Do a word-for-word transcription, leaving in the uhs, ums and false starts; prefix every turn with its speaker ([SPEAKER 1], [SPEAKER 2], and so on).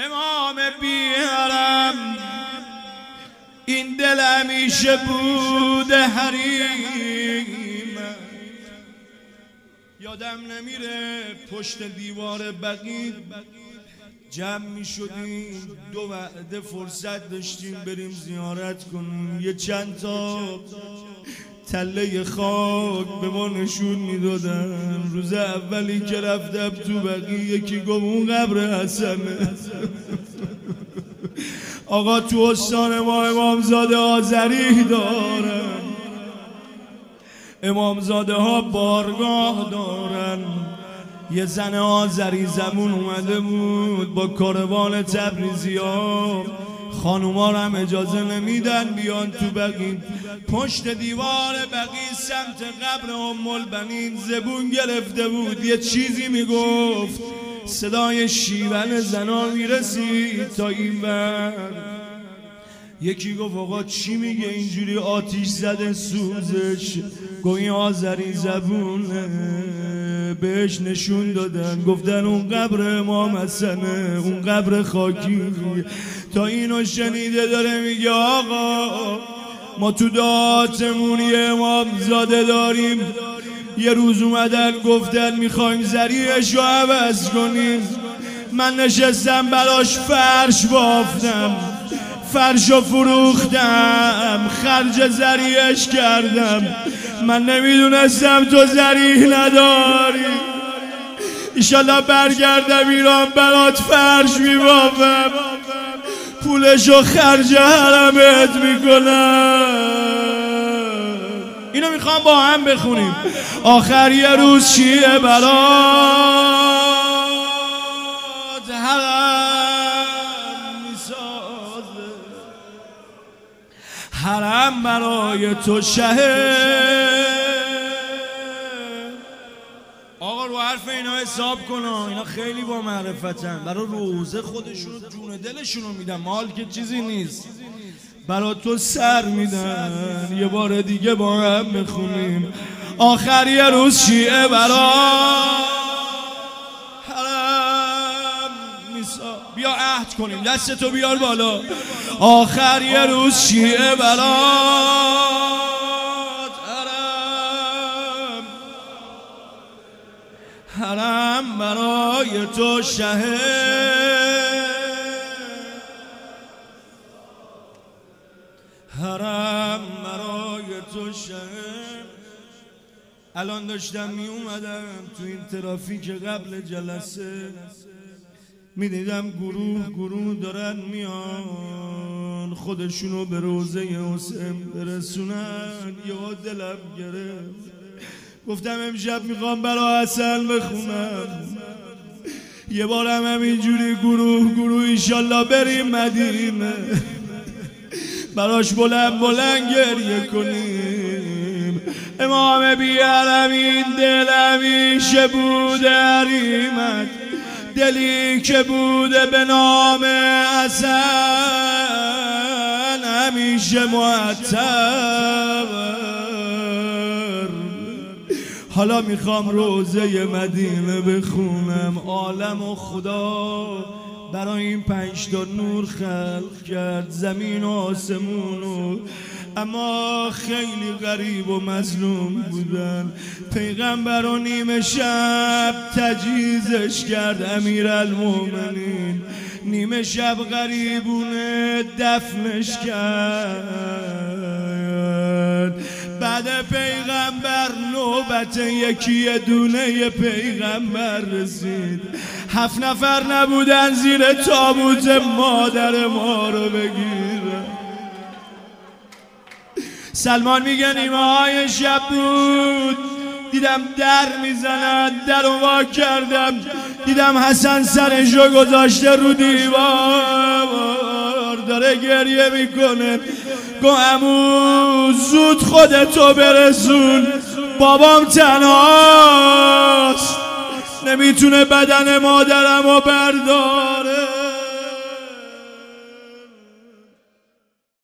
[SPEAKER 1] امام بیارم این دل همیشه بوده حریم. یادم نمیره پشت دیوار بقیع جمع می شدیم، دو وعده فرصت داشتیم بریم زیارت کنیم. یه چند تا تله خاک به ما نشون میدادن. روز اولی که رفتم تو بقیع یکی گفت اون قبر حسنه. آقا تو استان ما امامزاده آذری دارن، امامزاده ها بارگاه دارن. یه زن آذری زبون اومده بود با کاروان تبریزی ها، خانوما رو هم اجازه نمیدن بیان تو بقیع. پشت دیوار بقیع سمت قبر ام البنین زبون گرفته بود، یه چیزی میگفت، صدای شیون زنا میرسید تا این ور. یکی گفت آقا چی میگه اینجوری آتیش زده سوزش؟ گویی آذری زبونه. بهش نشون دادن، گفتن اون قبر امام حسنه، اون قبر خاکی. تا اینو شنیده داره میگه آقا ما تو دعاتمون یه امامزاده داریم. یه روز اومدن گفتن میخوایم ذریعش رو عوض کنیم. من نشستم براش فرش بافتم، فرشو فروختم، خرج ذریعش کردم. من نمیدونستم تو ذریع نداری. ایشالله برگردم ایران برات فرش میبافم، پولشو خرج حرمت میکنم. اینو میخوام با هم بخونیم. آخر یه روز شیعه برات حرم میسازه، حرم برای تو شهر. آقا رو حرف اینا حساب کنا، اینا خیلی با معرفتن، برای روزه خودشونو جون دلشونو میدن، مال که چیزی نیست، برای تو سر میدن. یه بار دیگه با هم بخونیم. آخر یه روز شیعه برا حرم میسا. بیا عهد کنیم، دستتو بیار بالا. آخر یه روز شیعه برا حرم، حرم برای تو شهر، حرم برای تو شهر. الان داشتم می اومدم تو این ترافیک قبل جلسه، می دیدم گروه گروه دارن میان خودشونو به روزه حسین برسونن. یه دلم گرفت، گفتم امشب میخوام برای حسن بخونم. یه بارم همینجوری گروه گروه ایشالله بریم مدینه، براش بلند بلند گریه کنیم. امام بیارم این دل همیشه بوده حریمت، دلی که بوده به نام حسن همیشه معطر. حالا میخوام روزه مدینه بخونم. عالم و خدا برای این پنج تا نور خلق کرد، زمین و آسمونو، اما خیلی غریب و مظلوم بودن. پیغمبر و نیمه شب تجهیزش کرد امیرالمومنین، نیمه شب غریبونه دفنش کرد. بعد پیغمبر نوبت یکی دونه پیغمبر رسید. هفت نفر نبودن زیر تابوت مادر ما رو بگیرن. سلمان میگه نیمه های شب بود، دیدم در میزنن، در رو وا کردم، دیدم حسن سرشو گذاشته رو دیوار داره گریه میکنه. گو عمو زود خودتو برسون، بابام تنهاست، نمیتونه بدن مادرمو برداره.